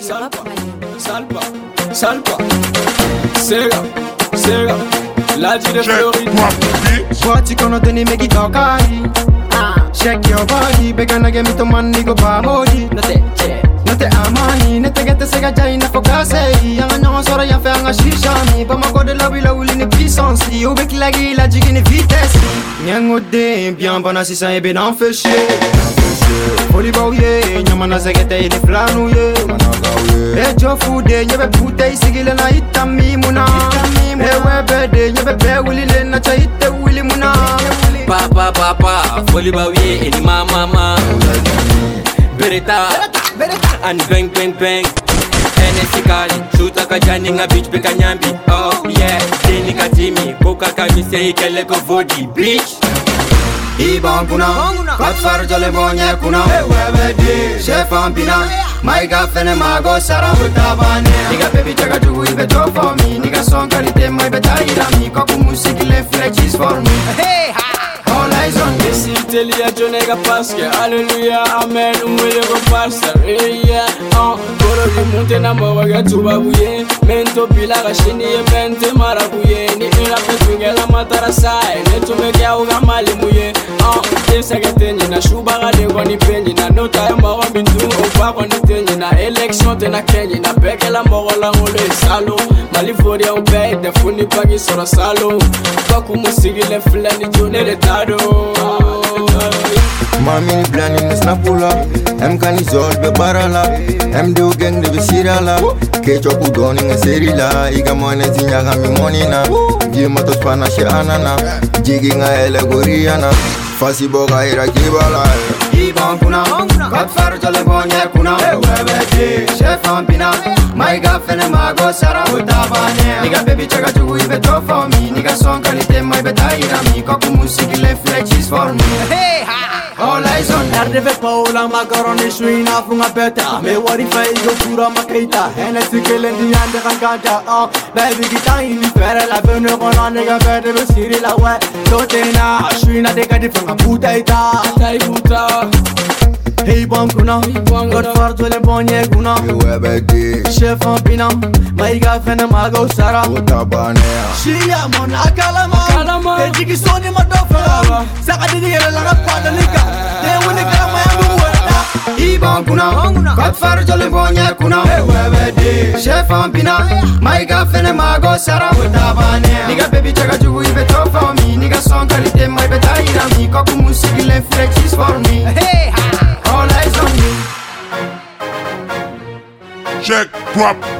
Salpa, Sega, la gira Florida. What's gonna do me get okay? Shake your body, begana get me to money go pa modi. No te amani, no te get the sega jaina for case. Yang no sora ya fe anga shisha mi, pa ma go de la ni puissance. Au bec la gila jigi ni vitesse. Nyang ode bien bana si sa e ben en fait chier. Oli bauye, nyamana zegete ili flanu ye. Ejo fude, nyebe pute isigile na itami muna. Ewe bede, nyebe be wili le na cha ite wili muna. Papa, foli bauye ili mama. Bereta, and bang. NSC Kali, shoota kajani nga bitch beka nyambi. Oh yeah, deni katimi, koka kamise ikele ko vodi, bitch. Iban kuna, Godfather jole bonye kuna. Chef Ampina, my girlfriend mago sara utabane. Nigga baby jaga jugu ibe do for me. Nigga song kalite my beta irami. Kaku music le flex for me. Hey ha. All eyes on me. Esi telia jonega paske, hallelujah, amen. Umwele go pastor, yeah. Goro di munte na mawaga tubabuye. Mento pila gashini ye mente marabuye. Ni ina petungela matara sai. Netu mekia uga mali muye. Tenye na shuba gade kwa ni penye na nota ya mawa bintu opa kwa ni tenye na election tena kenye na peke la mogola ngole salo malifori ya ube defuni pagi sora salo kwa kumusigile fulani jone retado. Mami ni blani ni snapula em kani zol be barala em do gang de bisirala kecho kudoni nge serila iga mone zinyaga mi monina jima to spana she anana jigi nga ele goriana fasi boga ira kibala. Iban kuna, Godfather jole bonye kuna. Chef Ampina, my girlfriend mago sara utabane. Nigga baby jaga jugu ibe do for me. Nigga song kalite my beta irami. Kaku music le flex for me. Hey ha. All eyes on Erdeve paula macaroni suina funga beta. Me wari fai go pura makaita. Hennessy kelendi ande kanganja. Baby kita ini fere la vene kona nigga bete be siri la we. Totena suina de kadi funga puta ita. Hey bankuna, Godfather jole bonye kuna. Chef Ampina, my girlfriend mago sara utabane. Shia mona kalama, tejiki soni madofa. Saka didi yele la pada lika. Te wini kalama ya muweta. Iban kuna, Godfather jole bonye kuna. Chef Ampina, my girlfriend mago sara utabane. Nigga baby jaga jugu ibe to for me. Nigga song kalite my beta irami. Kaku music le flex for me. Hey ha. All eyes on me. Check, drop.